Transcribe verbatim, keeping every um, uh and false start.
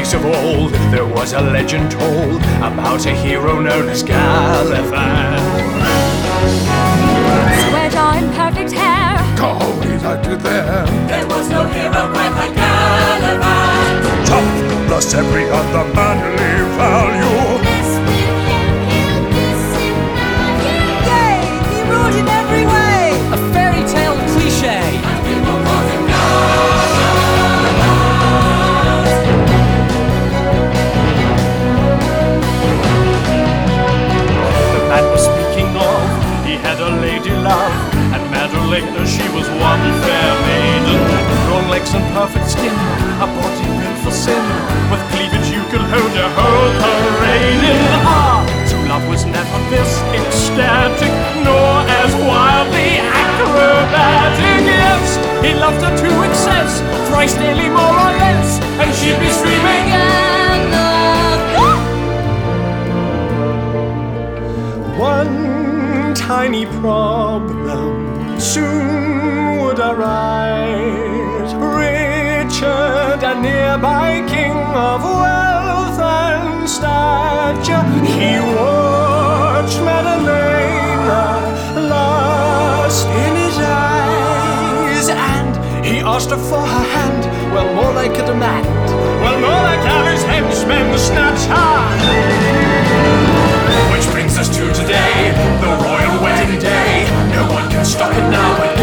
days of old, there was a legend told about a hero known as Galavan. Square jaw and perfect hair. Oh, he liked it there. There was no hero quite like Galavan. Tough plus every other manly value. This with him, he'll miss him now. Yay! He ruled in every way. A fairy tale cliche. People called him The man was speaking of, he had a lady love, and Madalena, she was one fair maiden. Drawn legs and perfect skin, a body built for sin. With cleavage you could hold your whole parade in. Ah, true love was never this ecstatic, nor as wildly acrobatic. Yes, he loved her to excess, thrice daily more or less, and she'd be screaming one tiny problem soon would arise. Richard, a nearby king of wealth and stature, he watched Madalena lost in his eyes, and he asked her for her hand. Well, more like a demand. Well, more like how his henchmen snatch her. Which brings us to today, the royal wedding day. No one can stop it now but